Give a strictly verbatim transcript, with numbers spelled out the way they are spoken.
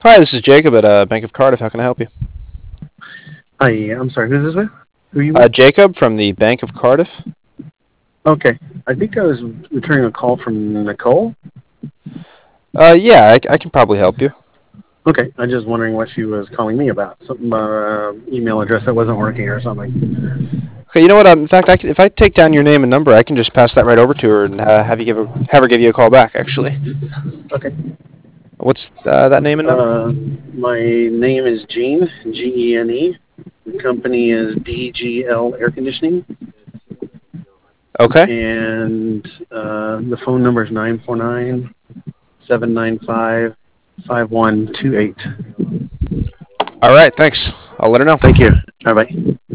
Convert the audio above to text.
Hi, this is Jacob at uh, Bank of Cardiff. How can I help you? Hi, I'm sorry, who's this with? Who are you Uh, with? Jacob from the Bank of Cardiff. Okay, I think I was returning a call from Nicole. Uh, yeah, I, I can probably help you. Okay, I'm just wondering what she was calling me about. Something about uh, email address that wasn't working or something. Okay, you know what? Um, in fact, I can, if I take down your name and number, I can just pass that right over to her and uh, have you give a, have her give you a call back. Actually, Okay, what's uh, that name and number? uh, my name is Gene, G E N E. The company is D G L Air Conditioning, Okay. and uh, the phone number is nine four nine, seven nine five, five one two eight. All right. Thanks. I'll let her know. Thank you. Bye-bye.